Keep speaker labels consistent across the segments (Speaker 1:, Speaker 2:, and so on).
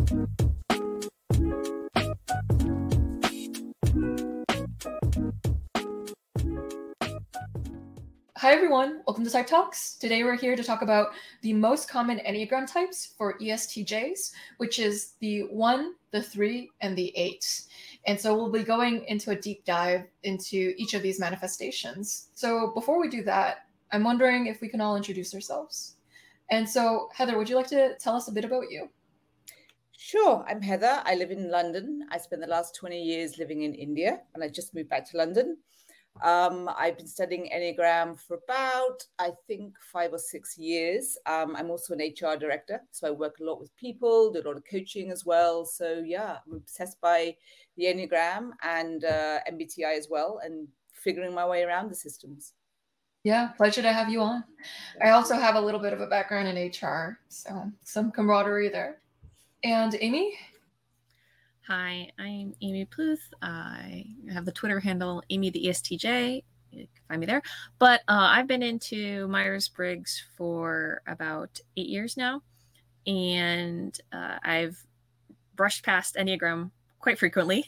Speaker 1: Hi everyone, welcome to Type Talks. Today we're here to talk about the most common Enneagram types for ESTJs, which is the 1, the 3, and the 8. And so we'll be going into a deep dive into each of these manifestations. So before we do that, I'm wondering if we can all introduce ourselves. And so Heather, would you like to tell us a bit about you?
Speaker 2: Sure, I'm Heather. I live in London. I spent the last 20 years living in India, and I just moved back to London. I've been studying Enneagram for about, I think, 5 or 6 years. I'm also an HR director, so I work a lot with people, do a lot of coaching as well. So yeah, I'm obsessed by the Enneagram and MBTI as well, and figuring my way around the systems.
Speaker 1: Yeah, pleasure to have you on. I also have a little bit of a background in HR, so some camaraderie there. And Amy?
Speaker 3: Hi, I'm Amy Pluth. I have the Twitter handle Amy the ESTJ. You can find me there. But I've been into Myers-Briggs for about 8 years now, and I've brushed past Enneagram quite frequently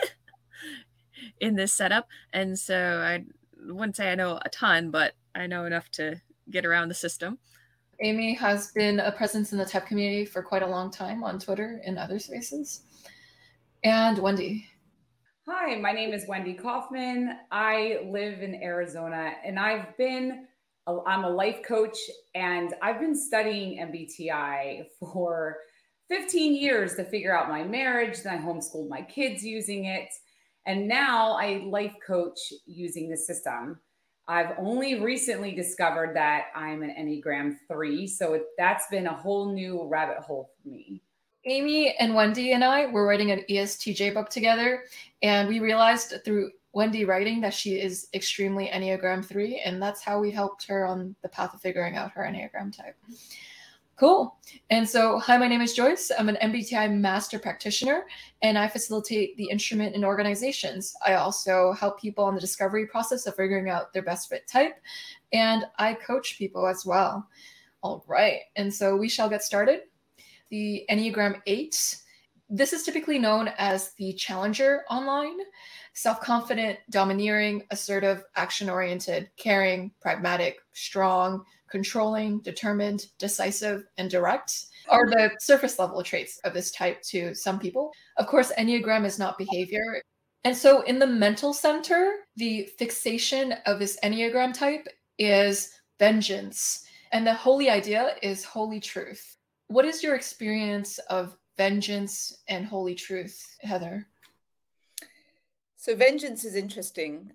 Speaker 3: in this setup. And so I wouldn't say I know a ton, but I know enough to get around the system.
Speaker 1: Amy has been a presence in the type community for quite a long time on Twitter and other spaces. And Wendy.
Speaker 4: Hi, my name is Wendy Kaufman. I live in Arizona, and I'm a life coach, and I've been studying MBTI for 15 years to figure out my marriage. Then I homeschooled my kids using it, and now I life coach using the system. I've only recently discovered that I'm an Enneagram 3, so that's been a whole new rabbit hole for me.
Speaker 1: Amy and Wendy and I were writing an ESTJ book together, and we realized through Wendy writing that she is extremely Enneagram 3, and that's how we helped her on the path of figuring out her Enneagram type. Cool. And so, hi, my name is Joyce. I'm an MBTI master practitioner, and I facilitate the instrument in organizations. I also help people on the discovery process of figuring out their best fit type, and I coach people as well. All right. And so we shall get started. The Enneagram 8. This is typically known as the challenger online. Self-confident, domineering, assertive, action-oriented, caring, pragmatic, strong, controlling, determined, decisive, and direct are the surface level traits of this type to some people. Of course, Enneagram is not behavior. And so in the mental center, the fixation of this Enneagram type is vengeance. And the holy idea is holy truth. What is your experience of vengeance and holy truth, Heather?
Speaker 2: So vengeance is interesting.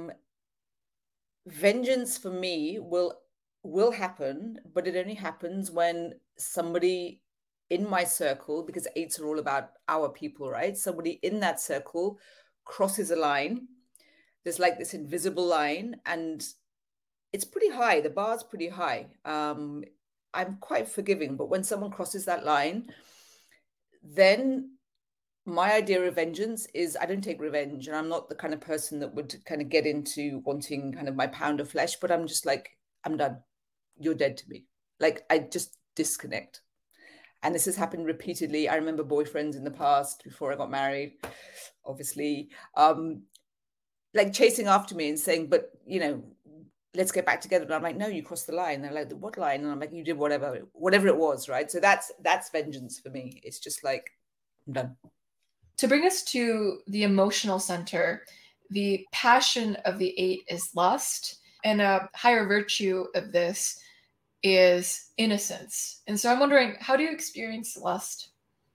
Speaker 2: Vengeance for me will happen, but it only happens when somebody in my circle, because 8s are all about our people, right? Somebody in that circle crosses a line. There's like this invisible line, and it's pretty high. The bar's pretty high. I'm quite forgiving, but when someone crosses that line, then my idea of vengeance is I don't take revenge, and I'm not the kind of person that would kind of get into wanting kind of my pound of flesh, but I'm just like, I'm done. You're dead to me. Like, I just disconnect. And this has happened repeatedly. I remember boyfriends in the past before I got married, obviously, like chasing after me and saying, but, you know, let's get back together. And I'm like, no, you crossed the line. They're like, what line? And I'm like, you did whatever it was, right? So that's vengeance for me. It's just like, I'm done.
Speaker 1: To bring us to the emotional center, the passion of the 8 is lust, and a higher virtue of this is innocence. And so I'm wondering, how do you experience lust?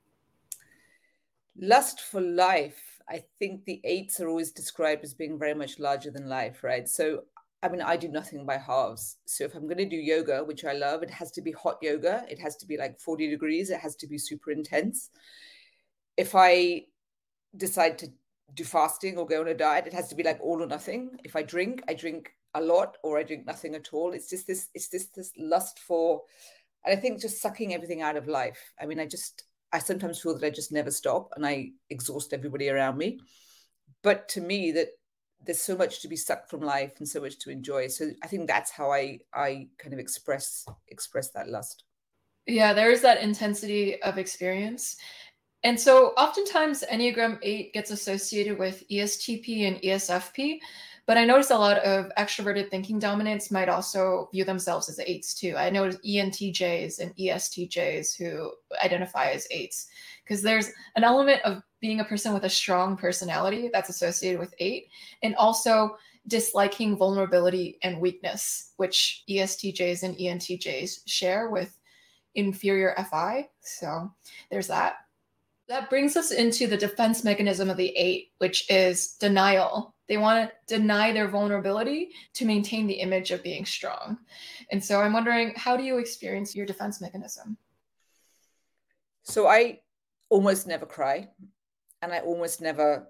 Speaker 2: Lust for life. I think the 8s are always described as being very much larger than life, right? So I mean, I do nothing by halves. So if I'm going to do yoga, which I love, it has to be hot yoga. It has to be like 40 degrees. It has to be super intense. If I decide to do fasting or go on a diet, it has to be like all or nothing. If I drink a lot or I drink nothing at all. It's just this lust for, and I think just sucking everything out of life. I mean, I sometimes feel that I just never stop and I exhaust everybody around me. But to me, that there's so much to be sucked from life and so much to enjoy. So I think that's how I kind of express that lust.
Speaker 1: Yeah, there is that intensity of experience. And so oftentimes Enneagram 8 gets associated with ESTP and ESFP, but I noticed a lot of extroverted thinking dominants might also view themselves as 8s too. I noticed ENTJs and ESTJs who identify as 8s, because there's an element of being a person with a strong personality that's associated with 8, and also disliking vulnerability and weakness, which ESTJs and ENTJs share with inferior FI. So there's that. That brings us into the defense mechanism of the 8, which is denial. They want to deny their vulnerability to maintain the image of being strong. And so I'm wondering, how do you experience your defense mechanism?
Speaker 2: So I almost never cry, and I almost never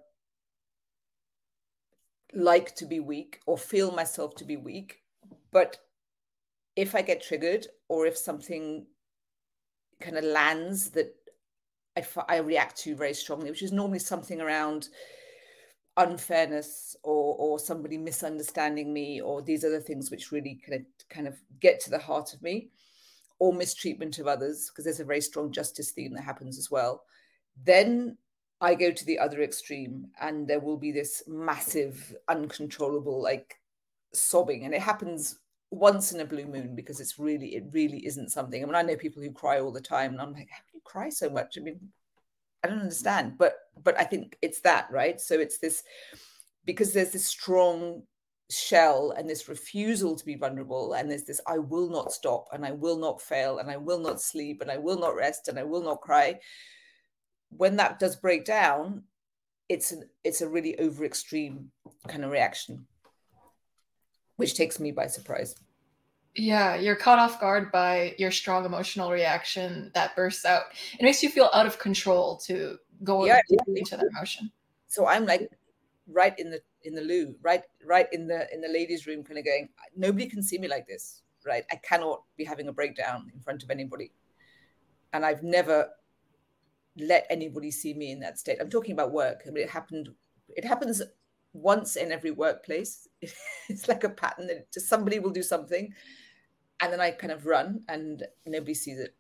Speaker 2: like to be weak or feel myself to be weak. But if I get triggered, or if something kind of lands that I react to very strongly, which is normally something around unfairness or somebody misunderstanding me, or these other things which really kind of get to the heart of me, or mistreatment of others, because there's a very strong justice theme that happens as well. Then I go to the other extreme, and there will be this massive, uncontrollable, like, sobbing, and it happens once in a blue moon, because it really isn't something. I mean, I know people who cry all the time, and I'm like, how can you cry so much? I mean, I don't understand, but I think it's that, right? So it's this, because there's this strong shell and this refusal to be vulnerable, and there's this, I will not stop, and I will not fail, and I will not sleep, and I will not rest, and I will not cry. When that does break down, it's a really over extreme kind of reaction, which takes me by surprise.
Speaker 1: Yeah, you're caught off guard by your strong emotional reaction that bursts out. It makes you feel out of control to go into that emotion.
Speaker 2: So I'm like right in the loo, right in the ladies' room, kind of going, nobody can see me like this, right? I cannot be having a breakdown in front of anybody. And I've never let anybody see me in that state. I'm talking about work. I mean, it happens once in every workplace. It's like a pattern that just somebody will do something, and then I kind of run and nobody sees it.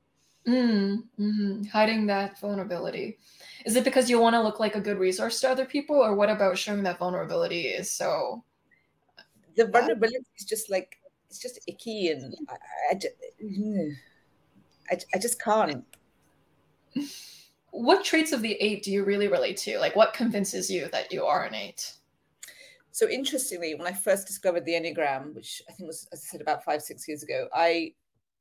Speaker 1: Hiding that vulnerability. Is it because you want to look like a good resource to other people, or what about showing that vulnerability is so?
Speaker 2: The vulnerability is just like, it's just icky, and I just can't.
Speaker 1: What traits of the 8 do you really relate to? Like, what convinces you that you are an 8?
Speaker 2: So interestingly, when I first discovered the Enneagram, which I think was, as I said, about 5-6 years ago, I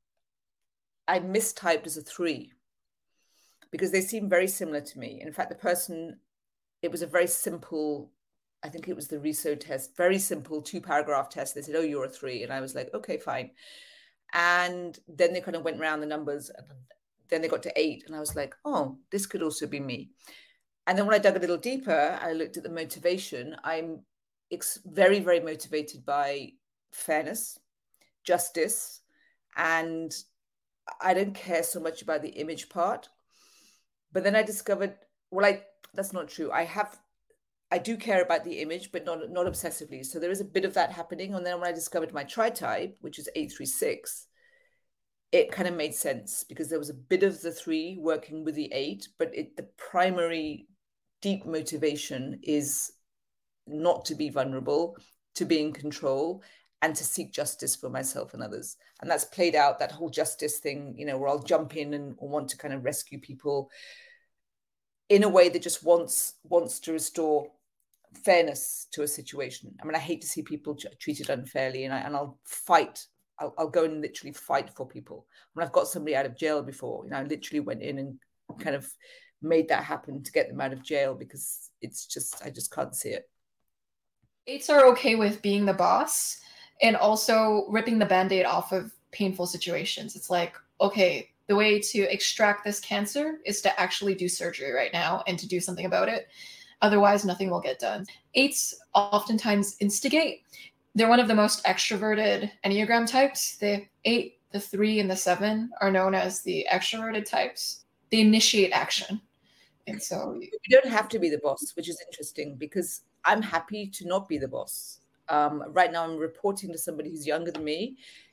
Speaker 2: mistyped as a 3 because they seem very similar to me. And in fact, it was a very simple, I think it was the Riso test, very simple 2-paragraph test. They said, oh, you're a 3. And I was like, okay, fine. And then they kind of went around the numbers, and then they got to 8. And I was like, oh, this could also be me. And then when I dug a little deeper, I looked at the motivation. I'm very, very motivated by fairness, justice, and I don't care so much about the image part. But then I discovered, that's not true. I do care about the image, but not obsessively. So there is a bit of that happening. And then when I discovered my tri-type, which is 836, it kind of made sense, because there was a bit of the 3 working with the 8, but the primary deep motivation is not to be vulnerable, to be in control, and to seek justice for myself and others. And that's played out, that whole justice thing, where I'll jump in and want to kind of rescue people in a way that just wants to restore fairness to a situation. I mean, I hate to see people treated unfairly, and I'll fight. I'll go and literally fight for people. When I've got somebody out of jail before, I literally went in and kind of made that happen to get them out of jail, because I just can't see it.
Speaker 1: 8s are okay with being the boss and also ripping the Band-Aid off of painful situations. It's like, okay, the way to extract this cancer is to actually do surgery right now and to do something about it. Otherwise, nothing will get done. 8s oftentimes instigate. They're one of the most extroverted Enneagram types. The 8, the 3, and the 7 are known as the extroverted types. They initiate action. And so
Speaker 2: you don't have to be the boss, which is interesting, because I'm happy to not be the boss. Right now, I'm reporting to somebody who's younger than me.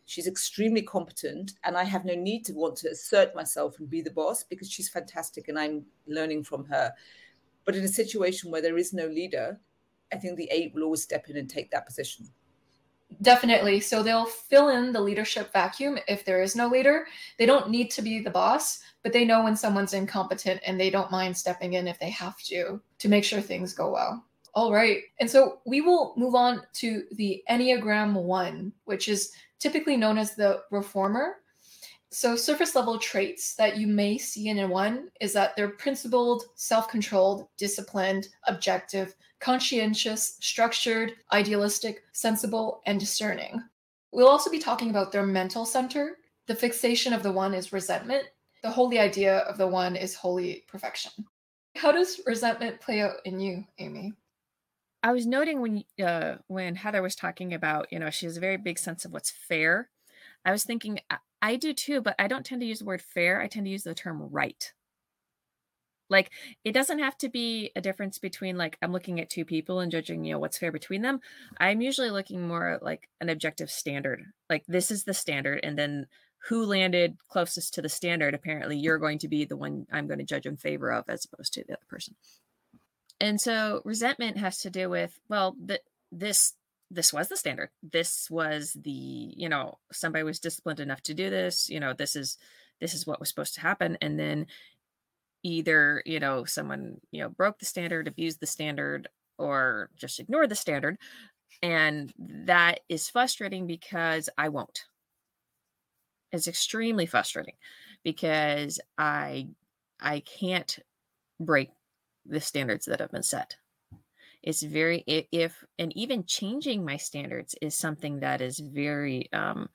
Speaker 2: She's extremely competent, and I have no need to want to assert myself and be the boss because she's fantastic and I'm learning from her. But in a situation where there is no leader, I think the 8 will always step in and take that position.
Speaker 1: Definitely. So they'll fill in the leadership vacuum if there is no leader. They don't need to be the boss, but they know when someone's incompetent and they don't mind stepping in if they have to make sure things go well. All right. And so we will move on to the Enneagram 1, which is typically known as the reformer. So surface level traits that you may see in a 1 is that they're principled, self-controlled, disciplined, objective, conscientious, structured, idealistic, sensible, and discerning. We'll also be talking about their mental center. The fixation of the 1 is resentment. The holy idea of the 1 is holy perfection. How does resentment play out in you, Amy?
Speaker 3: I was noting when Heather was talking about, she has a very big sense of what's fair. I was thinking, I do too, but I don't tend to use the word fair. I tend to use the term right. Like, it doesn't have to be a difference between, like, I'm looking at 2 people and judging, what's fair between them. I'm usually looking more at, like, an objective standard. Like, this is the standard, and then who landed closest to the standard, apparently you're going to be the one I'm going to judge in favor of as opposed to the other person. And so resentment has to do with, well, this was the standard. This was the, somebody was disciplined enough to do this, this is what was supposed to happen. And then either, someone, broke the standard, abused the standard, or just ignored the standard. And that is frustrating because I won't. It's extremely frustrating because I can't break the standards that have been set. It's very, and even changing my standards is something that is very,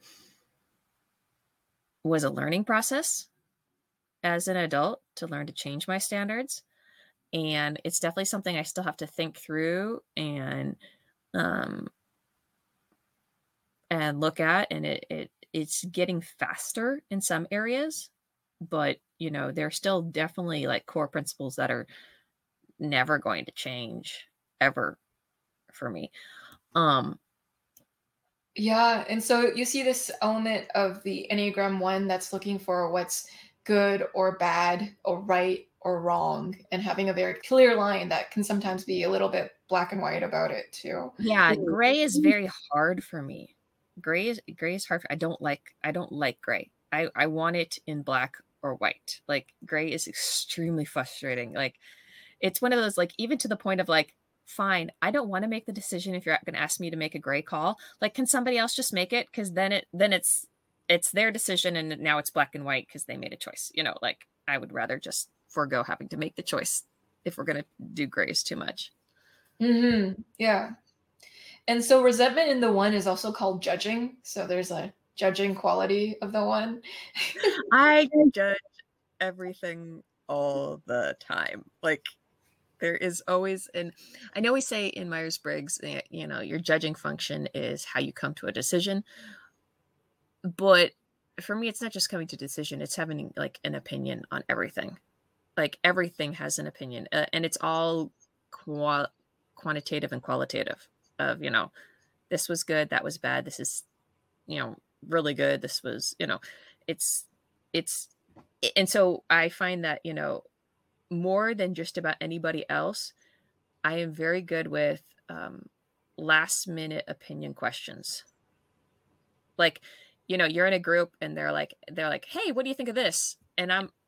Speaker 3: was a learning process as an adult to learn to change my standards. And it's definitely something I still have to think through and look at. And it's getting faster in some areas, but there are still definitely like core principles that are never going to change ever for me.
Speaker 1: Yeah, and so you see this element of the Enneagram 1 that's looking for what's good or bad or right or wrong, and having a very clear line that can sometimes be a little bit black and white about it too.
Speaker 3: Yeah, gray is very hard for me. Gray is hard. I don't like gray. I want it in black or white. Like, gray is extremely frustrating. Like, it's one of those, like, even to the point of like, fine, I don't want to make the decision if you're going to ask me to make a gray call. Like, can somebody else just make it? Because then it's their decision, and now it's black and white because they made a choice. Like, I would rather just forego having to make the choice if we're going to do grays too much.
Speaker 1: Mm-hmm. Yeah. And so resentment in the 1 is also called judging. So there's a judging quality of the 1.
Speaker 3: I judge everything all the time. Like, there is always, and I know we say in Myers-Briggs, your judging function is how you come to a decision. But for me, it's not just coming to a decision. It's having like an opinion on everything. Like, everything has an opinion, and it's all quantitative and qualitative of, this was good, that was bad. This is, really good. This was, it's, and so I find that, more than just about anybody else, I am very good with last minute opinion questions. Like, you're in a group and they're like, hey, what do you think of this? And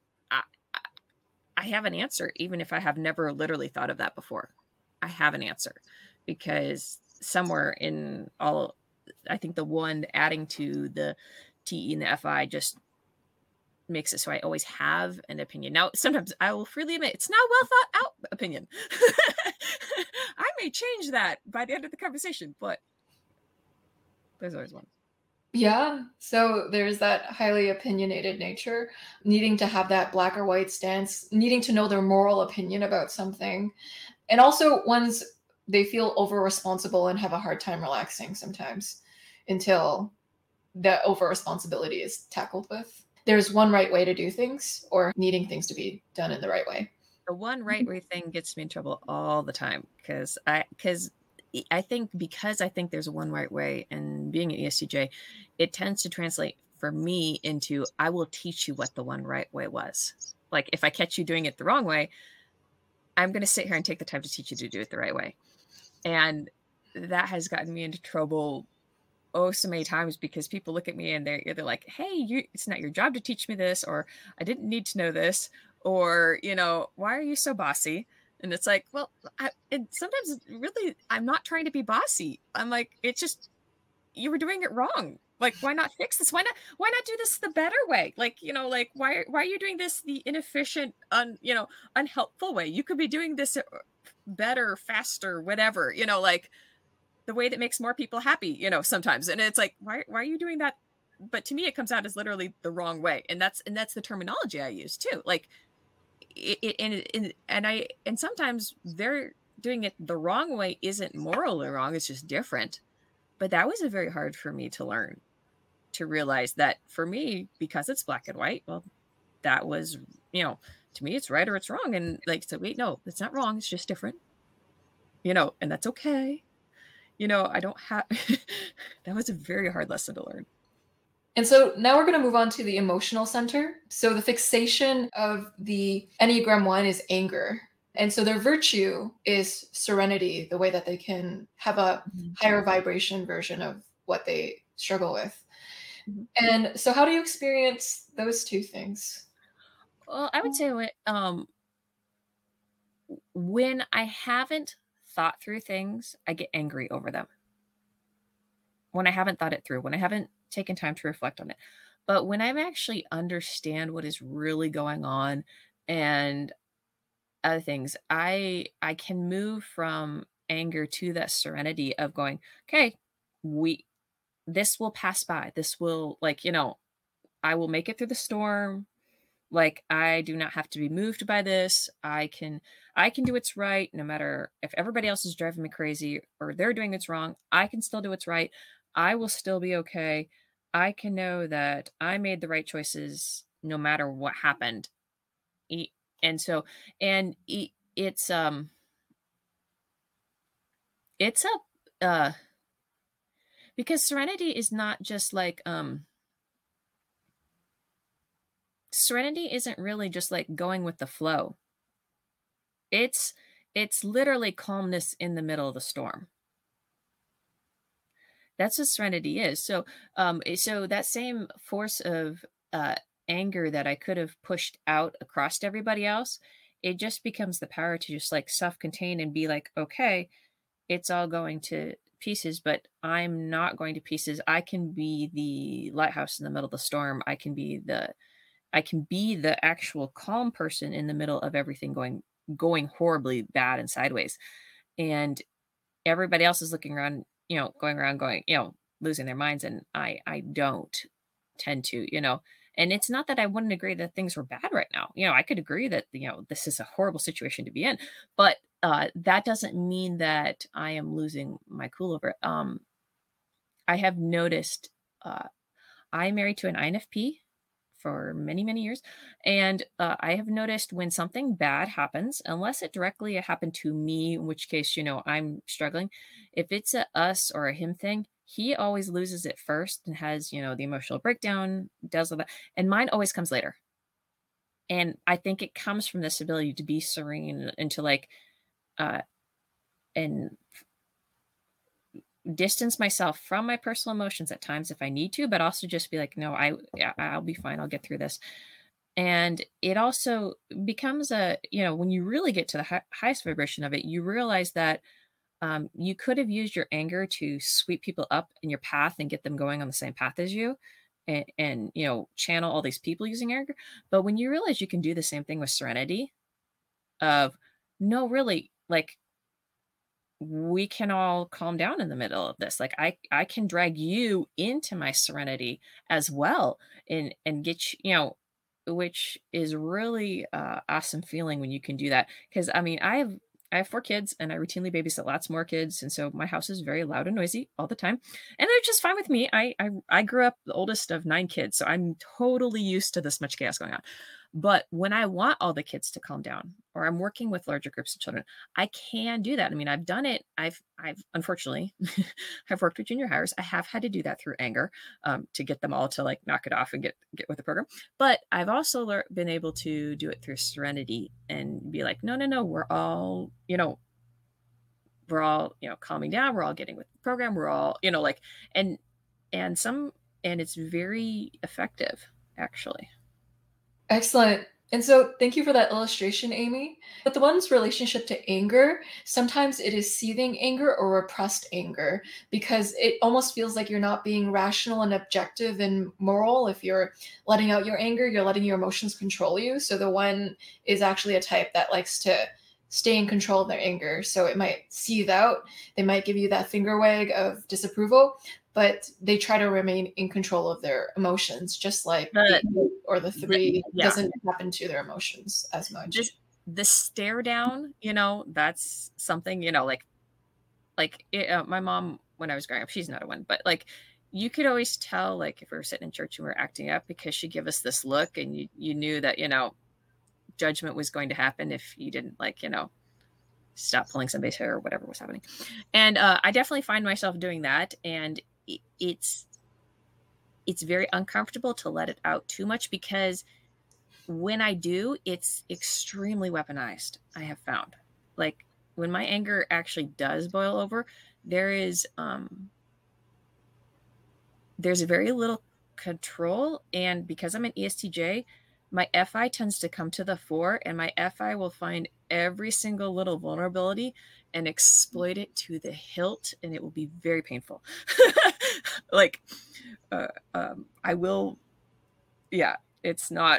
Speaker 3: I have an answer, even if I have never literally thought of that before. I have an answer because somewhere in all, I think the 1 adding to the TE and the FI just makes it so I always have an opinion. Now, sometimes I will freely admit it's not a well thought out opinion. I may change that by the end of the conversation, but there's always one.
Speaker 1: Yeah. So there's that highly opinionated nature, needing to have that black or white stance, needing to know their moral opinion about something. And also ones they feel over responsible and have a hard time relaxing sometimes until the over responsibility is tackled with. There's one right way to do things, or needing things to be done in the right way.
Speaker 3: The one right way thing gets me in trouble all the time because I think because I think there's one right way, and being an ESTJ, it tends to translate for me into, I will teach you what the one right way was. Like if I catch you doing it the wrong way, I'm going to sit here and take the time to teach you to do it the right way. And that has gotten me into trouble so many times, because people look at me and they're like, hey, it's not your job to teach me this, or I didn't need to know this, or, why are you so bossy? And it's like, well, and sometimes really, I'm not trying to be bossy. I'm like, it's just, you were doing it wrong. Like, why not fix this? Why not do this the better way? Like, like why are you doing this the inefficient, unhelpful way? You could be doing this better, faster, whatever, like the way that makes more people happy, sometimes. And it's like, why are you doing that? But to me, it comes out as literally the wrong way. And that's the terminology I use too. Like and sometimes they're doing it the wrong way isn't morally wrong. It's just different. But that was very hard for me to learn, to realize that for me, because it's black and white, well, that was, to me, it's right or it's wrong. And like, so wait, no, it's not wrong. It's just different, and that's okay. I don't have, that was a very hard lesson to learn.
Speaker 1: And so now we're going to move on to the emotional center. So the fixation of the Enneagram 1 is anger. And so their virtue is serenity, the way that they can have a higher vibration version of what they struggle with. And so how do you experience those two things?
Speaker 3: Well, I would say when I haven't thought through things, I get angry over them. When I haven't thought it through, when I haven't taken time to reflect on it. But when I actually understand what is really going on and other things, I can move from anger to that serenity of going, okay, this will pass by. This will, I will make it through the storm. Like, I do not have to be moved by this. I can do what's right, no matter if everybody else is driving me crazy or they're doing what's wrong. I can still do what's right. I will still be okay. I can know that I made the right choices no matter what happened. And so, it's because serenity is not just like, serenity isn't really just like going with the flow. It's literally calmness in the middle of the storm. That's what serenity is. So that same force of anger that I could have pushed out across to everybody else, it just becomes the power to just like self-contain and be like, okay, it's all going to pieces, but I'm not going to pieces. I can be the lighthouse in the middle of the storm. I can be the actual calm person in the middle of everything going horribly bad and sideways. And everybody else is looking around, going around going, losing their minds. And I don't tend to, and it's not that I wouldn't agree that things were bad right now. I could agree that, this is a horrible situation to be in, but that doesn't mean that I am losing my cool over it. I have noticed, I'm married to an INFP for many, many years. And I have noticed when something bad happens, unless it directly happened to me, in which case, I'm struggling. If it's a us or a him thing, he always loses it first and has, the emotional breakdown, does all that. And mine always comes later. And I think it comes from this ability to be serene and to like, and distance myself from my personal emotions at times if I need to, but also just be like, no, I'll be fine. I'll get through this. And it also becomes when you really get to the highest vibration of it, you realize that you could have used your anger to sweep people up in your path and get them going on the same path as you and channel all these people using anger. But when you realize you can do the same thing with serenity of, no, really, like, we can all calm down in the middle of this. Like I can drag you into my serenity as well and get you, which is really awesome feeling when you can do that. Because I have 4 kids and I routinely babysit lots more kids. And so my house is very loud and noisy all the time. And they're just fine with me. I grew up the oldest of 9 kids. So I'm totally used to this much chaos going on. But when I want all the kids to calm down, or I'm working with larger groups of children, I can do that. I mean, I've done it. I've unfortunately, I've worked with junior hires. I have had to do that through anger, to get them all to like knock it off and get with the program. But I've also been able to do it through serenity and be like, no, no, no, we're all, calming down. We're all getting with the program. We're all, like, and it's very effective, actually.
Speaker 1: Excellent. And so thank you for that illustration, Amy. But the one's relationship to anger, sometimes it is seething anger or repressed anger, because it almost feels like you're not being rational and objective and moral. If you're letting out your anger, you're letting your emotions control you. So the one is actually a type that likes to stay in control of their anger. So it might seethe out. They might give you that finger wag of disapproval, but they try to remain in control of their emotions, just like the 8 or the 3 doesn't happen to their emotions as much.
Speaker 3: The stare down, that's something, my mom, when I was growing up, she's not a one, but like, you could always tell, like, if we were sitting in church and we were acting up, because she'd give us this look, and you knew that, judgment was going to happen if you didn't, like, stop pulling somebody's hair or whatever was happening. And I definitely find myself doing that. And it's very uncomfortable to let it out too much, because when I do, it's extremely weaponized. I have found, like, when my anger actually does boil over, there's very little control. And because I'm an ESTJ, my FI tends to come to the fore, and my FI will find every single little vulnerability and exploit it to the hilt, and it will be very painful. Like, I will, it's not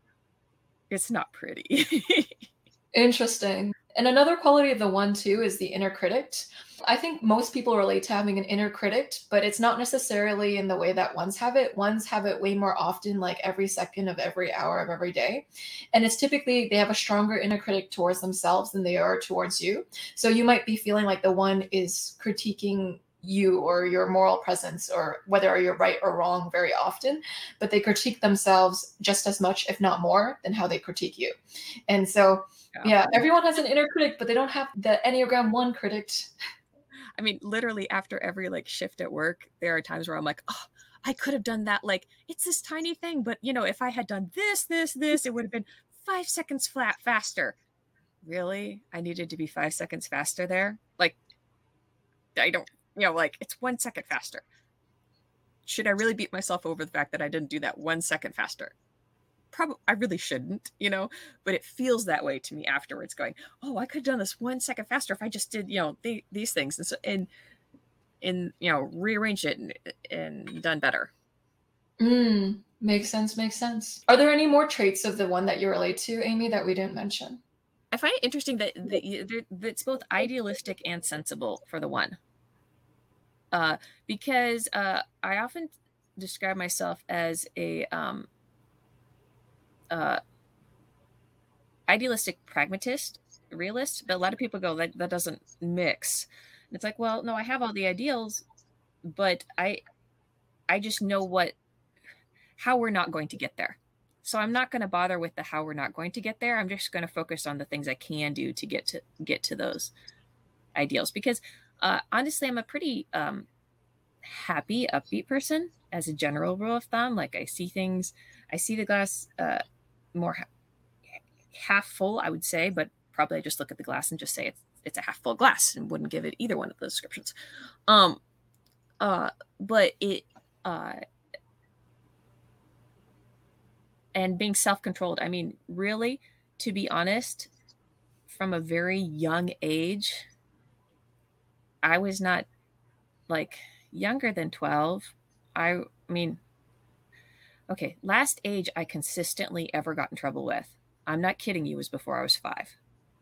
Speaker 3: pretty.
Speaker 1: Interesting. And another quality of the one too is the inner critic. I think most people relate to having an inner critic, but it's not necessarily in the way that ones have it. Ones have it way more often, like every second of every hour of every day. And it's typically they have a stronger inner critic towards themselves than they are towards you. So you might be feeling like the one is critiquing you or your moral presence, or whether you're right or wrong very often, but they critique themselves just as much, if not more, than how they critique you. And so yeah, everyone has an inner critic, but they don't have the Enneagram 1 critic.
Speaker 3: I mean, literally after every like shift at work, there are times where I'm like, oh, I could have done that. Like, it's this tiny thing, but if I had done this, it would have been 5 seconds flat faster. Really? I needed to be 5 seconds faster there? Like, I don't, like, it's 1 second faster. Should I really beat myself over the fact that I didn't do that 1 second faster? Probably, I really shouldn't, but it feels that way to me afterwards, going, oh, I could have done this 1 second faster if I just did, these things. And so, rearranged it and done better.
Speaker 1: Makes sense. Are there any more traits of the one that you relate to, Amy, that we didn't mention?
Speaker 3: I find it interesting that it's both idealistic and sensible for the one. Because I often describe myself as a idealistic pragmatist, realist, but a lot of people go, that doesn't mix. And it's like, well, no, I have all the ideals, but I just know how we're not going to get there. So I'm not going to bother with the how we're not going to get there. I'm just going to focus on the things I can do to get to those ideals. Because honestly, I'm a pretty happy, upbeat person as a general rule of thumb. Like, I see the glass more half full, I would say, but probably I just look at the glass and just say it's a half full glass and wouldn't give it either one of those descriptions. But it and being self-controlled. I mean, really, to be honest, from a very young age, I was not like younger than 12. I mean, okay, last age I consistently ever got in trouble with, I'm not kidding you, was before I was 5.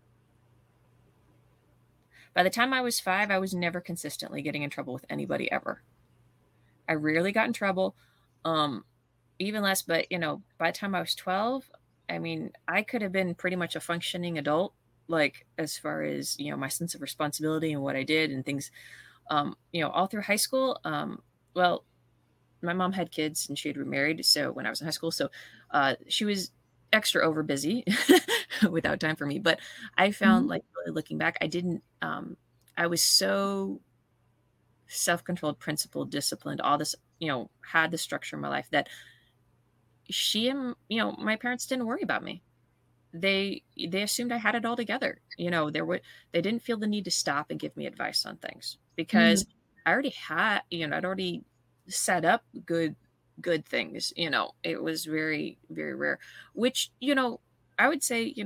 Speaker 3: By the time I was 5, I was never consistently getting in trouble with anybody ever. I rarely got in trouble, even less, but, by the time I was 12, I mean, I could have been pretty much a functioning adult, like, as far as, my sense of responsibility and what I did and things, all through high school. Well, my mom had kids and she had remarried. So when I was in high school, so she was extra over busy without time for me. But I found like really looking back, I was so self-controlled, principled, disciplined, all this, had the structure in my life that she and, my parents didn't worry about me. They assumed I had it all together. They didn't feel the need to stop and give me advice on things because I already had, I'd already set up good things. It was very, very rare, which, I would say,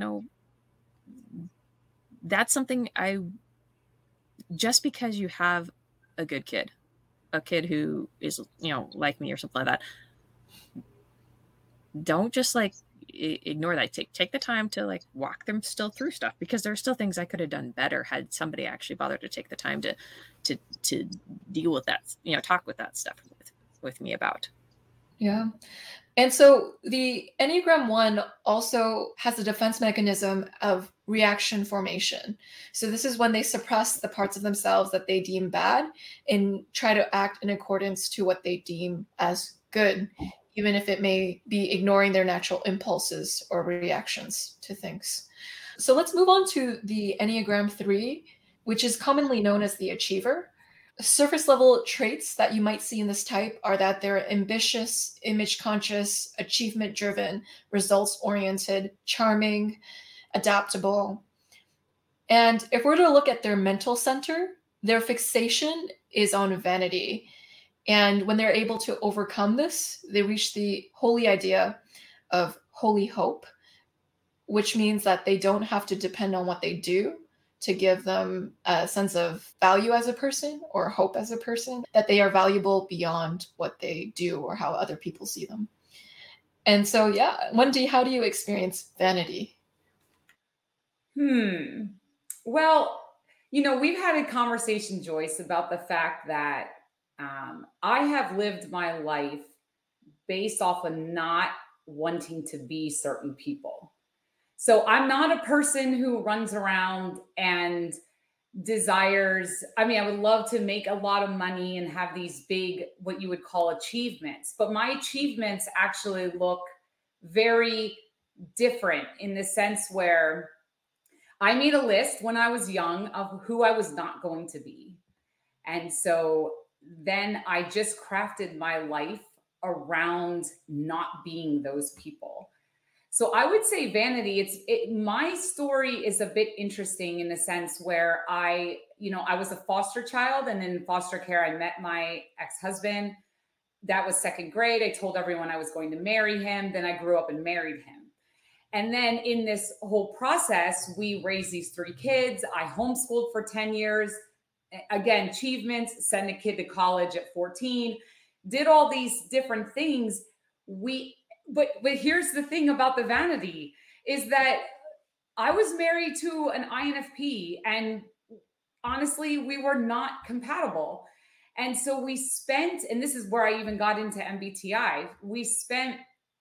Speaker 3: that's something just because you have a good kid, a kid who is, like me or something like that, don't just like ignore that. Take the time to like walk them still through stuff, because there are still things I could have done better had somebody actually bothered to take the time to deal with that, talk with that stuff with me about.
Speaker 1: Yeah. And so the Enneagram 1 also has a defense mechanism of reaction formation. So this is when they suppress the parts of themselves that they deem bad and try to act in accordance to what they deem as good, even if it may be ignoring their natural impulses or reactions to things. So let's move on to the Enneagram 3, which is commonly known as the achiever. Surface level traits that you might see in this type are that they're ambitious, image conscious, achievement driven, results oriented, charming, adaptable. And if we're to look at their mental center, their fixation is on vanity. And when they're able to overcome this, they reach the holy idea of holy hope, which means that they don't have to depend on what they do to give them a sense of value as a person or hope as a person, that they are valuable beyond what they do or how other people see them. And so, yeah, Wendy, how do you experience vanity?
Speaker 4: Well, we've had a conversation, Joyce, about the fact that I have lived my life based off of not wanting to be certain people. So I'm not a person who runs around and desires, I would love to make a lot of money and have these big, what you would call achievements, but my achievements actually look very different in the sense where I made a list when I was young of who I was not going to be. And so then I just crafted my life around not being those people. So I would say vanity, my story is a bit interesting in the sense where I was a foster child, and in foster care, I met my ex-husband. That was second grade. I told everyone I was going to marry him. Then I grew up and married him. And then in this whole process, we raised these 3 kids. I homeschooled for 10 years. Again, achievements, send a kid to college at 14, did all these different things. But here's the thing about the vanity is that I was married to an INFP, and honestly, we were not compatible. And so we spent, and this is where I even got into MBTI, we spent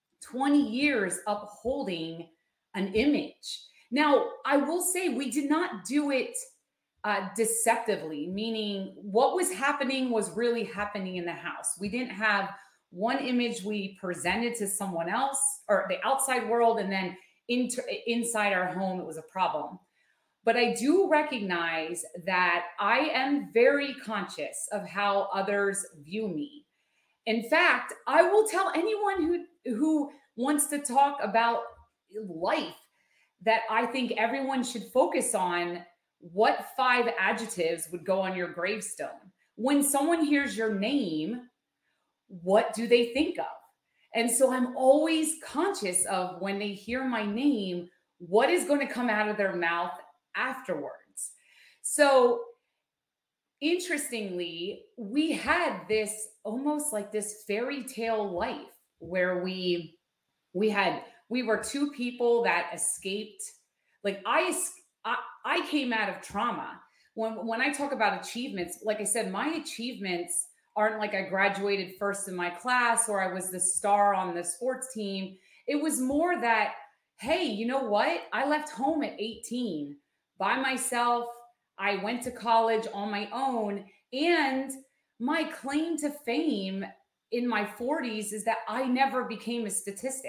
Speaker 4: 20 years upholding an image. Now, I will say we did not do it deceptively, meaning what was happening was really happening in the house. We didn't have one image we presented to someone else or the outside world, and then inside our home, it was a problem. But I do recognize that I am very conscious of how others view me. In fact, I will tell anyone who wants to talk about life that I think everyone should focus on what 5 adjectives would go on your gravestone. When someone hears your name, what do they think of? And so I'm always conscious of when they hear my name, what is going to come out of their mouth afterwards. So interestingly, we had this almost like this fairy tale life where we were 2 people that escaped. Like I came out of trauma. When I talk about achievements, like I said, my achievements aren't like I graduated first in my class or I was the star on the sports team. It was more that, hey, you know what? I left home at 18 by myself. I went to college on my own. And my claim to fame in my 40s is that I never became a statistic.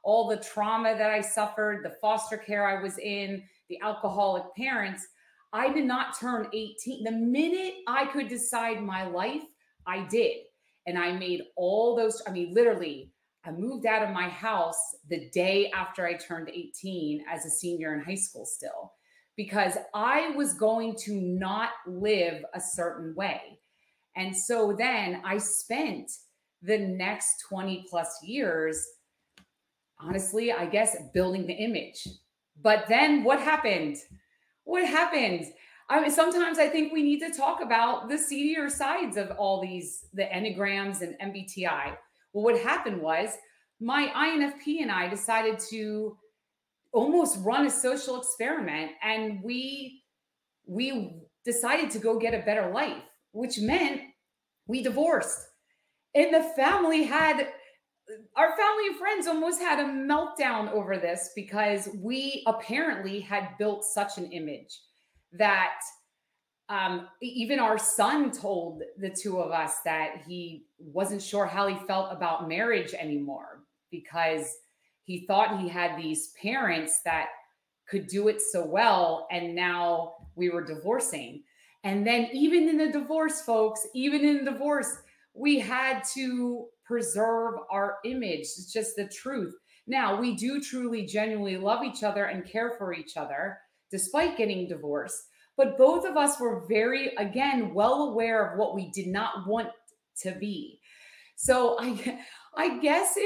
Speaker 4: all the trauma that I suffered, the foster care I was in, the alcoholic parents, I did not turn 18. The minute I could decide my life, I did. And I made all those, I mean, literally, I moved out of my house the day after I turned 18 as a senior in high school still, because I was going to not live a certain way. And so then I spent the next 20 plus years, honestly, I guess, building the image. But then what happened? What happened? I mean, sometimes I think we need to talk about the seedier sides of all these, the Enneagrams and MBTI. Well, what happened was my INFP and I decided to almost run a social experiment, and we decided to go get a better life, which meant we divorced. And our family and friends almost had a meltdown over this, because we apparently had built such an image that even our son told the two of us that he wasn't sure how he felt about marriage anymore, because he thought he had these parents that could do it so well, and now we were divorcing. And then even in the divorce, folks, even in the divorce, we had to preserve our image. It's just the truth. Now, we do truly, genuinely love each other and care for each other, despite getting divorced. But both of us were very, again, well aware of what we did not want to be. So I guess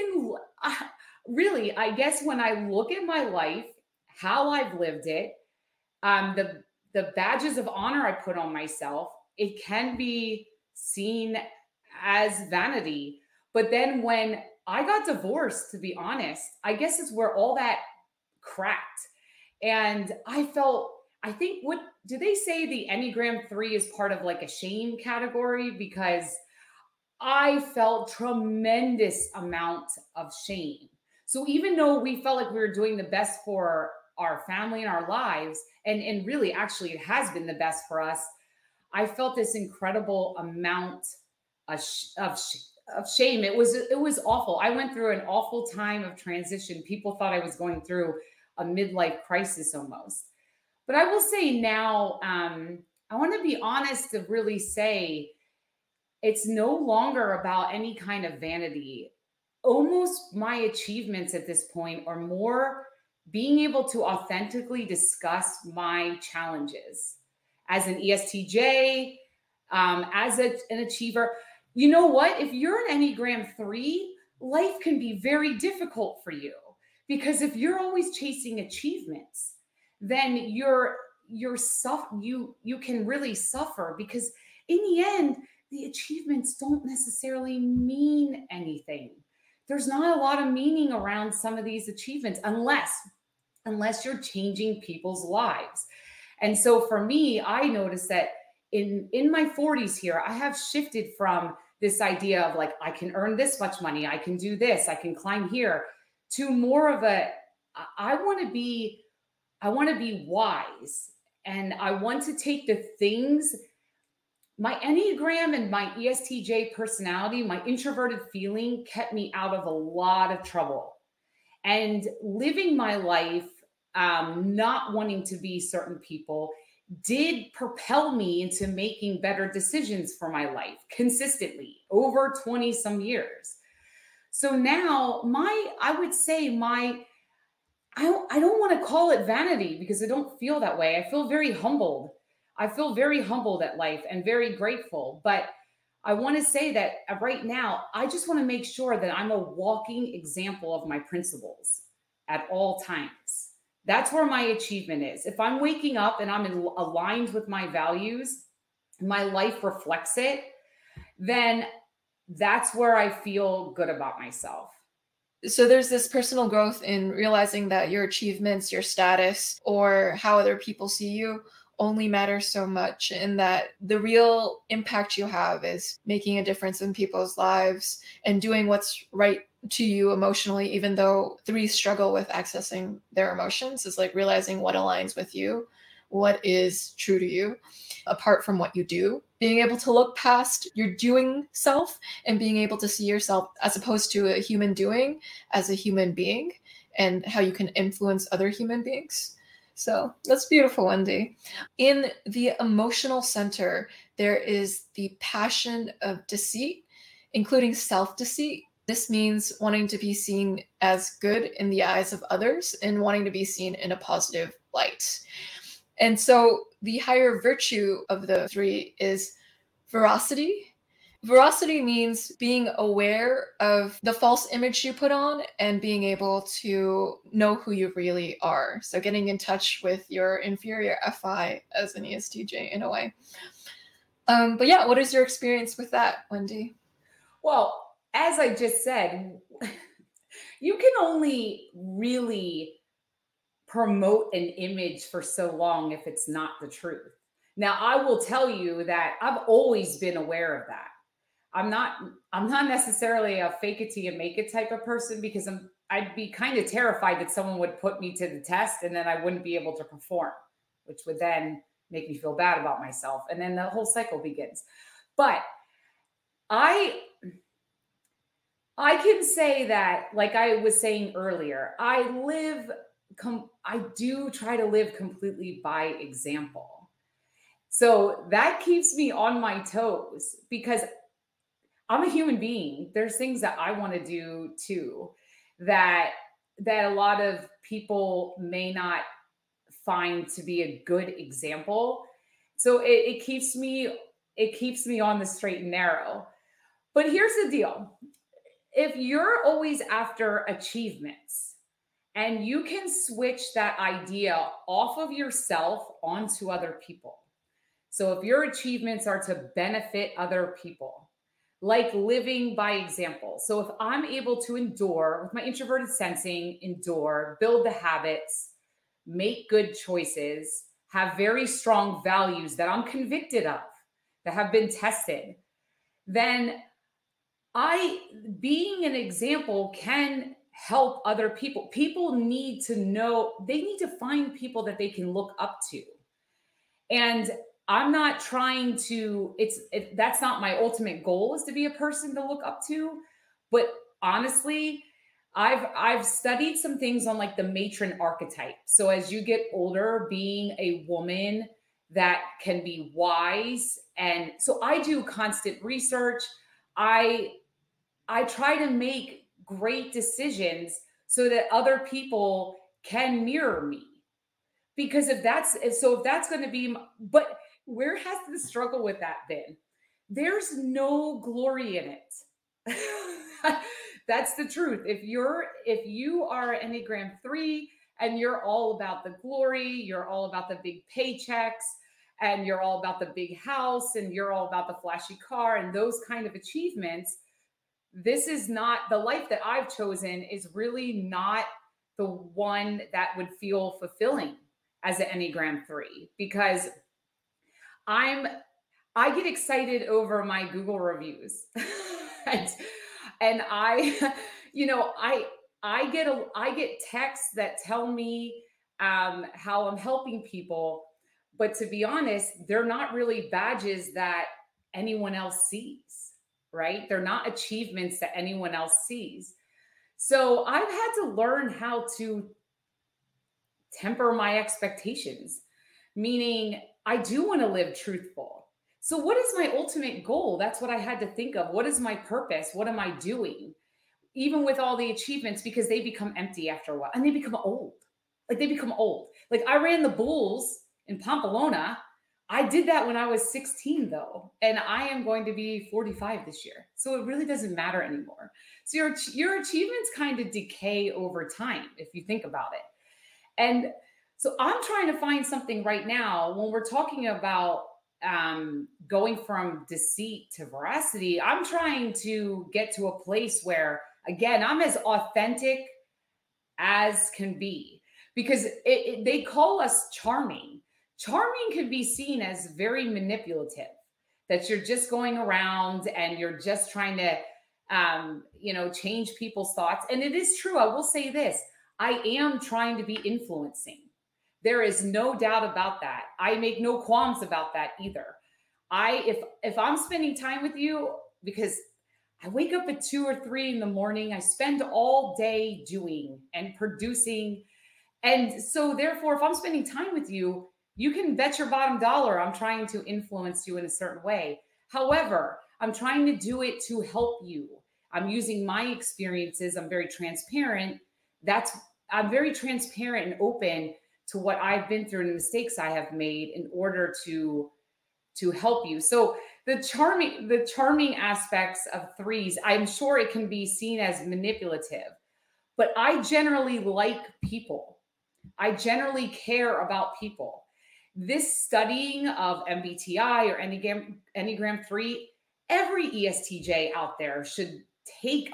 Speaker 4: I guess when I look at my life, how I've lived it, the badges of honor I put on myself, it can be seen as vanity. But then when I got divorced, to be honest, I guess it's where all that cracked. And I think, what do they say, the Enneagram 3 is part of like a shame category? Because I felt tremendous amount of shame. So even though we felt like we were doing the best for our family and our lives, and really, actually, it has been the best for us, I felt this incredible amount of shame. It was awful. I went through an awful time of transition. People thought I was going through a midlife crisis almost. But I will say now, I want to be honest to really say it's no longer about any kind of vanity. Almost my achievements at this point are more being able to authentically discuss my challenges as an ESTJ, as an achiever. You know what? If you're an Enneagram 3, life can be very difficult for you, because if you're always chasing achievements, then you can really suffer, because in the end, the achievements don't necessarily mean anything. There's not a lot of meaning around some of these achievements unless you're changing people's lives. And so for me, I noticed that in my 40s here, I have shifted from this idea of like, I can earn this much money, I can do this, I can climb here, to more of I want to be wise, and I want to take the things, my Enneagram and my ESTJ personality, my introverted feeling kept me out of a lot of trouble. And living my life, not wanting to be certain people, did propel me into making better decisions for my life consistently over 20 some years. So now I would say I don't want to call it vanity, because I don't feel that way. I feel very humbled. I feel very humbled at life and very grateful. But I want to say that right now, I just want to make sure that I'm a walking example of my principles at all times. That's where my achievement is. If I'm waking up and I'm aligned with my values, my life reflects it, then that's where I feel good about myself.
Speaker 1: So there's this personal growth in realizing that your achievements, your status, or how other people see you only matter so much, and that the real impact you have is making a difference in people's lives and doing what's right to you emotionally, even though 3s struggle with accessing their emotions. Is like realizing what aligns with you, what is true to you, apart from what you do. Being able to look past your doing self and being able to see yourself as opposed to a human doing as a human being. and how you can influence other human beings. So that's beautiful, Wendy. In the emotional center, there is the passion of deceit, including self-deceit. This means wanting to be seen as good in the eyes of others and wanting to be seen in a positive light. And so the higher virtue of the three is veracity. Veracity means being aware of the false image you put on and being able to know who you really are. So getting in touch with your inferior FI as an ESTJ in a way. But yeah, what is your experience with that, Wendy?
Speaker 4: Well, as I just said, you can only really promote an image for so long if it's not the truth. Now, I will tell you that I've always been aware of that. I'm not necessarily a fake it till you make it type of person, because I'd be kind of terrified that someone would put me to the test and then I wouldn't be able to perform, which would then make me feel bad about myself. And then the whole cycle begins. But I can say that, like I was saying earlier, I do try to live completely by example. So that keeps me on my toes, because I'm a human being. There's things that I want to do too, that a lot of people may not find to be a good example. So it keeps me on the straight and narrow. But here's the deal. If you're always after achievements and you can switch that idea off of yourself onto other people. So if your achievements are to benefit other people, like living by example. So if I'm able to endure with my introverted sensing, build the habits, make good choices, have very strong values that I'm convicted of, that have been tested, then being an example can help other people. People need to know, they need to find people that they can look up to. And I'm not trying to, that's not my ultimate goal, is to be a person to look up to. But honestly, I've studied some things on like the matron archetype. So as you get older, being a woman that can be wise. And so I do constant research. I try to make great decisions so that other people can mirror me. Because if that's going to be, but where has the struggle with that been? There's no glory in it. That's the truth. If you are Enneagram 3 and you're all about the glory, you're all about the big paychecks, and you're all about the big house, and you're all about the flashy car and those kind of achievements, this is not the life that I've chosen, is really not the one that would feel fulfilling as an Enneagram 3, because I get excited over my Google reviews. and I get texts that tell me how I'm helping people, but to be honest, they're not really badges that anyone else sees, right? They're not achievements that anyone else sees. So I've had to learn how to temper my expectations, meaning I do want to live truthful. So what is my ultimate goal? That's what I had to think of. What is my purpose? What am I doing? Even with all the achievements, because they become empty after a while and they become old. Like I ran the Bulls in Pamplona. I did that when I was 16 though, and I am going to be 45 this year. So it really doesn't matter anymore. So your achievements kind of decay over time if you think about it. And so I'm trying to find something right now when we're talking about going from deceit to veracity. I'm trying to get to a place where, again, I'm as authentic as can be, because they call us charming. Charming could be seen as very manipulative, that you're just going around and you're just trying to, change people's thoughts. And it is true. I will say this. I am trying to be influencing. There is no doubt about that. I make no qualms about that either. If I'm spending time with you, because I wake up at 2 or 3 in the morning. I spend all day doing and producing. And so, therefore, if I'm spending time with you, you can bet your bottom dollar I'm trying to influence you in a certain way. However, I'm trying to do it to help you. I'm using my experiences. I'm very transparent. That's I'm very transparent and open to what I've been through and the mistakes I have made in order to help you. So the charming aspects of threes, I'm sure it can be seen as manipulative, but I generally like people. I generally care about people. This studying of MBTI or Enneagram 3, every ESTJ out there should take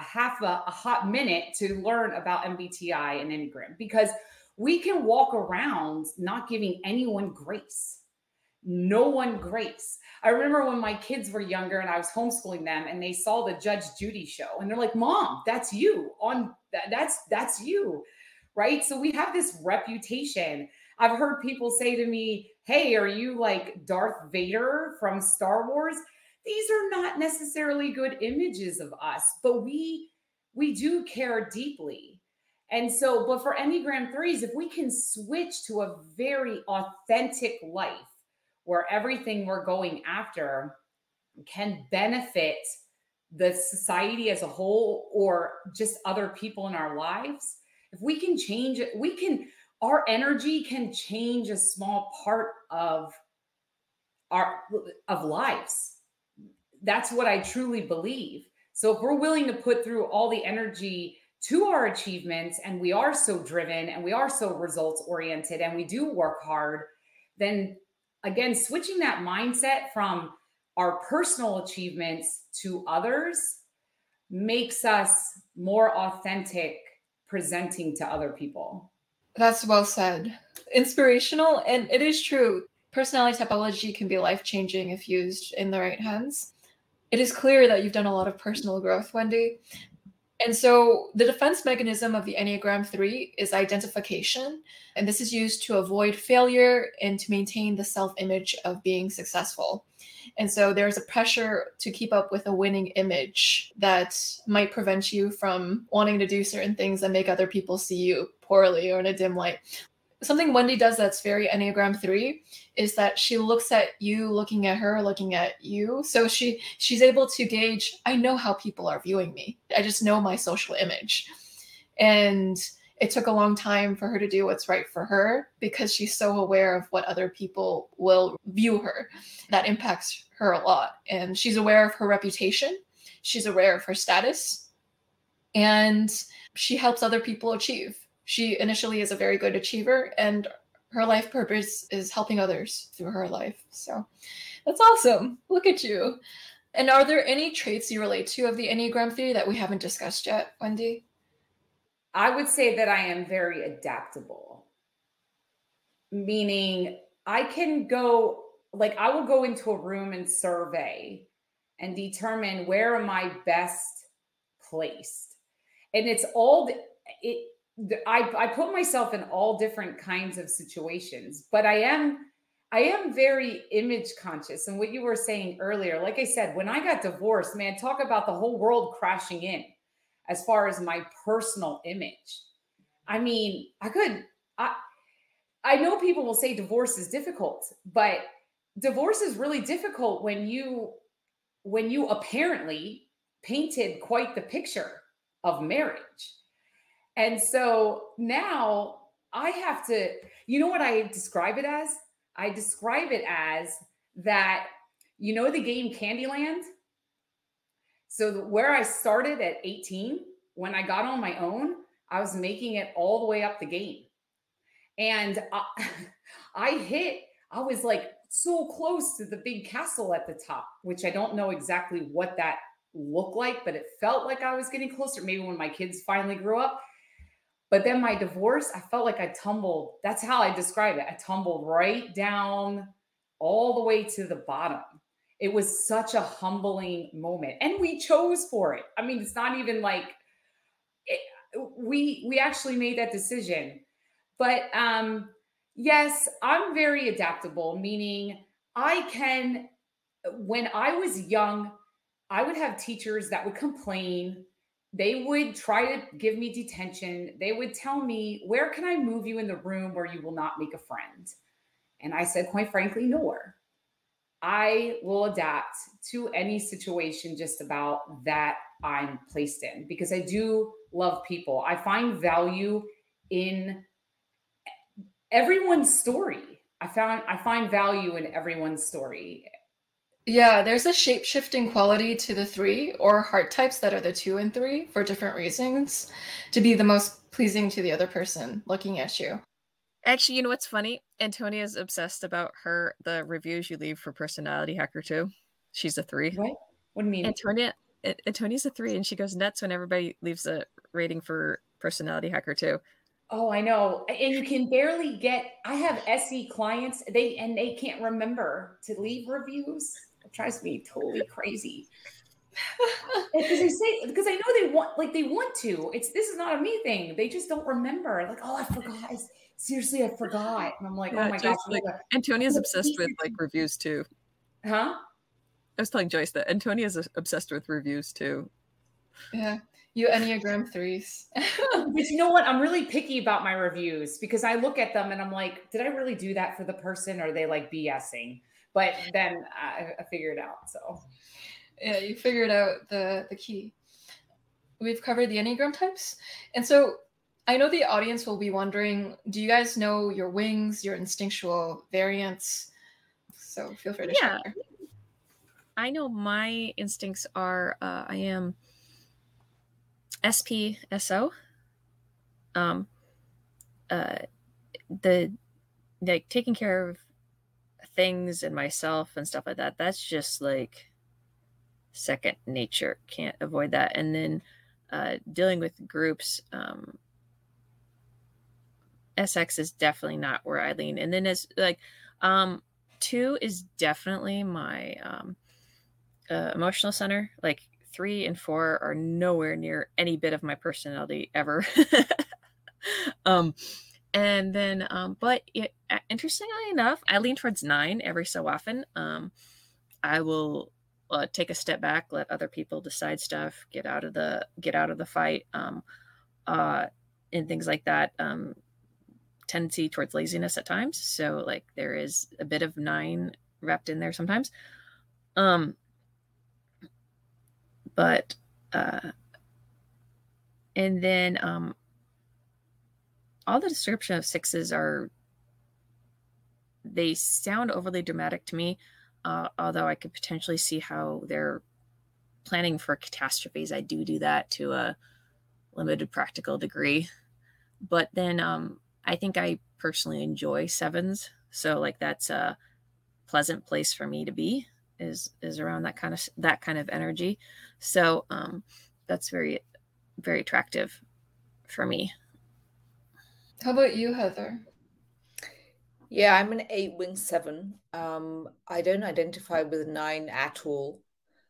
Speaker 4: a hot minute to learn about MBTI and Enneagram, because we can walk around not giving anyone grace. No one grace. I remember when my kids were younger and I was homeschooling them and they saw the Judge Judy show and they're like, "Mom, that's you on that's you." Right? So we have this reputation. I've heard people say to me, "Hey, are you like Darth Vader from Star Wars?" These are not necessarily good images of us, but we do care deeply. And so, but for Enneagram threes, if we can switch to a very authentic life where everything we're going after can benefit the society as a whole or just other people in our lives, if we can change it, our energy can change a small part of our of lives. That's what I truly believe. So if we're willing to put through all the energy to our achievements, and we are so driven and we are so results oriented and we do work hard, then again, switching that mindset from our personal achievements to others makes us more authentic presenting to other people.
Speaker 1: That's well said. Inspirational, and it is true. Personality typology can be life-changing if used in the right hands. It is clear that you've done a lot of personal growth, Wendy. And so the defense mechanism of the Enneagram 3 is identification. And this is used to avoid failure and to maintain the self-image of being successful. And so there's a pressure to keep up with a winning image that might prevent you from wanting to do certain things that make other people see you poorly or in a dim light. Something Wendy does that's very Enneagram 3 is that she looks at you, looking at her, looking at you. So she's able to gauge, I know how people are viewing me. I just know my social image. And it took a long time for her to do what's right for her because she's so aware of what other people will view her. That impacts her a lot. And she's aware of her reputation. She's aware of her status. And she helps other people achieve. She initially is a very good achiever, and her life purpose is helping others through her life. So that's awesome. Look at you. And are there any traits you relate to of the Enneagram 3 that we haven't discussed yet, Wendy?
Speaker 4: I would say that I am very adaptable, meaning I will go into a room and survey and determine where am I best placed. And I put myself in all different kinds of situations, but I am very image conscious. And what you were saying earlier, like I said, when I got divorced, man, talk about the whole world crashing in as far as my personal image. I mean, I know people will say divorce is difficult, but divorce is really difficult when you apparently painted quite the picture of marriage. And so now I have to, you know what I describe it as? I describe it as that, you know, the game Candyland? So where I started at 18, when I got on my own, I was making it all the way up the game. And I was like so close to the big castle at the top, which I don't know exactly what that looked like, but it felt like I was getting closer. Maybe when my kids finally grew up. But then my divorce, I felt like I tumbled. That's how I describe it. I tumbled right down all the way to the bottom. It was such a humbling moment. And we chose for it. I mean, it's not even like we actually made that decision. But yes, I'm very adaptable, meaning when I was young, I would have teachers that would complain. They would try to give me detention. They would tell me, where can I move you in the room where you will not make a friend? And I said, quite frankly, nowhere. I will adapt to any situation just about that I'm placed in, because I do love people. I find value in everyone's story. I find value in everyone's story.
Speaker 1: Yeah, there's a shape-shifting quality to the 3 or heart types that are the 2 and 3 for different reasons to be the most pleasing to the other person looking at you.
Speaker 3: Actually, you know what's funny? Antonia's obsessed about the reviews you leave for Personality Hacker 2. She's a 3.
Speaker 4: What do you mean?
Speaker 3: Antonia's a 3, and she goes nuts when everybody leaves a rating for Personality Hacker 2.
Speaker 4: Oh, I know. And you can barely get, I have SE clients, they can't remember to leave reviews. It drives me totally crazy. Because I know they want to. This is not a me thing. They just don't remember. Like, oh, I forgot. Seriously, I forgot. And I'm like, oh my gosh.
Speaker 3: Like, Antonia's obsessed with like reviews too.
Speaker 4: Huh?
Speaker 3: I was telling Joyce that Antonia's obsessed with reviews too.
Speaker 1: Yeah. You Enneagram 3s.
Speaker 4: But you know what? I'm really picky about my reviews because I look at them and I'm like, did I really do that for the person? Or are they like BSing? But then I figured it out. So
Speaker 1: yeah, you figured out the key. We've covered the Enneagram types. And so I know the audience will be wondering, do you guys know your wings, your instinctual variants? So feel free to share.
Speaker 3: I know my instincts are, I am SPSO. The like taking care of things and myself and stuff like that, that's just like second nature. Can't avoid that. And then dealing with groups, SX is definitely not where I lean. And then as like 2 is definitely my emotional center. Like 3 and 4 are nowhere near any bit of my personality ever. And then but interestingly enough, I lean towards 9 every so often. I will take a step back, let other people decide stuff, get out of the fight, and things like that. Tendency towards laziness at times, so like there is a bit of 9 wrapped in there sometimes. But and then all the description of 6s they sound overly dramatic to me, although I could potentially see how they're planning for catastrophes. I do that to a limited practical degree. But then I think I personally enjoy 7s. So like that's a pleasant place for me to be is around that kind of energy. So that's very, very attractive for me.
Speaker 1: How about you, Heather?
Speaker 2: Yeah, I'm an 8 wing 7. I don't identify with 9 at all.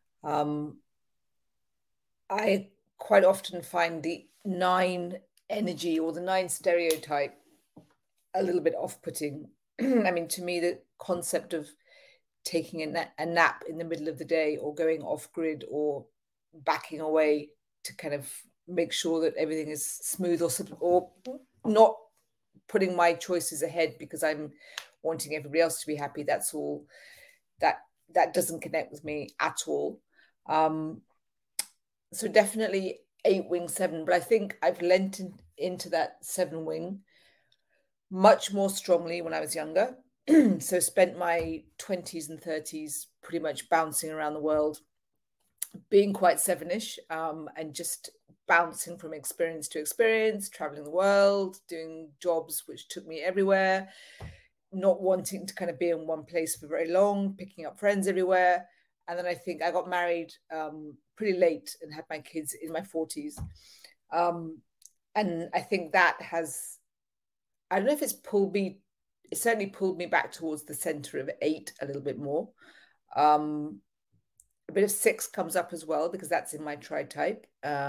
Speaker 2: I quite often find the 9 energy or the 9 stereotype a little bit off-putting. I mean, to me, the concept of taking a nap in the middle of the day or going off-grid or backing away to kind of make sure that everything is smooth or not putting my choices ahead because I'm wanting everybody else to be happy. That's all that doesn't connect with me at all. So definitely 8 wing 7, but I think I've lent into that 7 wing much more strongly when I was younger. So spent my 20s and 30s pretty much bouncing around the world, being quite 7ish, and just bouncing from experience to experience, traveling the world, doing jobs which took me everywhere, not wanting to kind of be in one place for very long, picking up friends everywhere. And then I think I got married pretty late and had my kids in my 40s. And I think that has, I don't know if it certainly pulled me back towards the center of 8 a little bit more. A bit of 6 comes up as well because that's in my tri-type.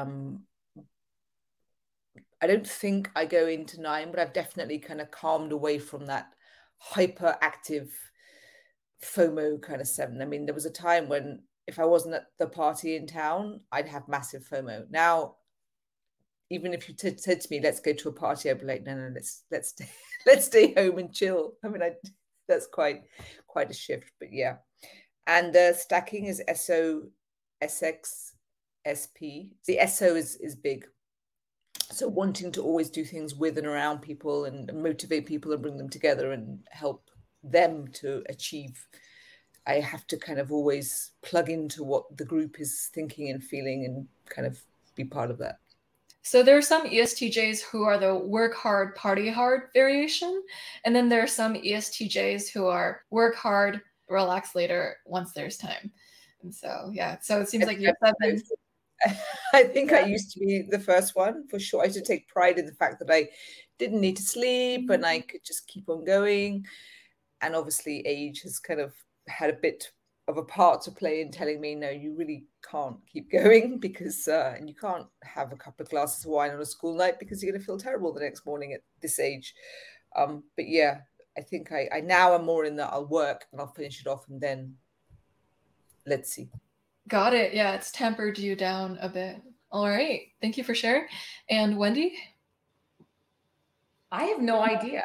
Speaker 2: I don't think I go into 9, but I've definitely kind of calmed away from that hyperactive FOMO kind of 7. I mean, there was a time when if I wasn't at the party in town, I'd have massive FOMO. Now, even if you said to me, let's go to a party, I'd be like, no, let's stay home and chill. I mean, that's quite a shift, but yeah. And stacking is SO, SX, SP. The SO is big. So wanting to always do things with and around people and motivate people and bring them together and help them to achieve. I have to kind of always plug into what the group is thinking and feeling and kind of be part of that.
Speaker 1: So there are some ESTJs who are the work hard, party hard variation. And then there are some ESTJs who are work hard, relax later once there's time. And so, yeah. So it seems like you're 7.
Speaker 2: I think I used to be the first one, for sure. I used to take pride in the fact that I didn't need to sleep and I could just keep on going. And obviously age has kind of had a bit of a part to play in telling me, no, you really can't keep going, because and you can't have a couple of glasses of wine on a school night because you're going to feel terrible the next morning at this age. But yeah, I think I now am more in that I'll work and I'll finish it off and then let's see.
Speaker 1: Got it. Yeah, it's tempered you down a bit. All right. Thank you for sharing. And Wendy?
Speaker 4: I have no idea.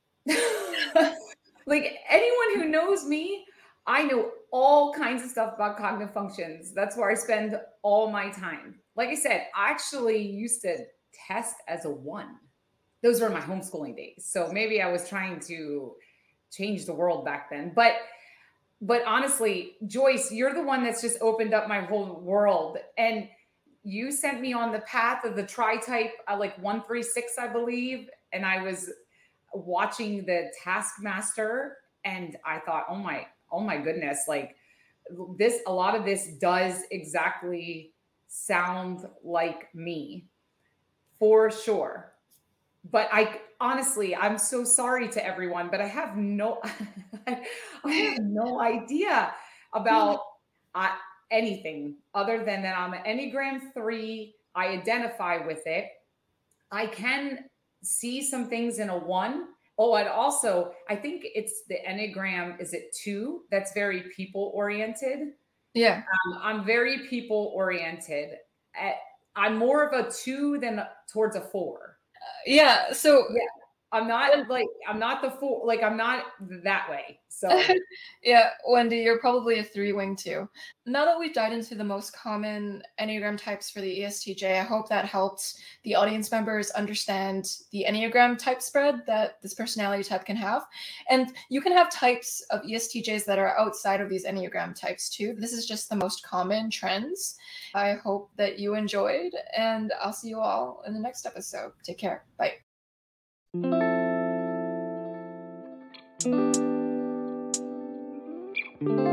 Speaker 4: Like, anyone who knows me, I know all kinds of stuff about cognitive functions. That's where I spend all my time. Like I said, I actually used to test as a 1. Those were my homeschooling days. So maybe I was trying to change the world back then. But honestly, Joyce, you're the one that's just opened up my whole world. And you sent me on the path of the tri-type, like 136, I believe. And I was watching the Taskmaster and I thought, oh my goodness, like this, a lot of this does exactly sound like me for sure. But I'm so sorry to everyone, but I have no idea about anything other than that I'm an Enneagram 3. I identify with it. I can see some things in a 1. Oh, and also I think it's the Enneagram, is it 2? That's very people oriented.
Speaker 1: Yeah.
Speaker 4: I'm very people oriented. I'm more of a 2 than towards a 4.
Speaker 1: Yeah. So
Speaker 4: yeah, I'm not the 4, like I'm not that way. So
Speaker 1: yeah, Wendy, you're probably a 3-wing too. Now that we've dived into the most common Enneagram types for the ESTJ, I hope that helped the audience members understand the Enneagram type spread that this personality type can have. And you can have types of ESTJs that are outside of these Enneagram types too. This is just the most common trends. I hope that you enjoyed, and I'll see you all in the next episode. Take care. Bye. Thank you.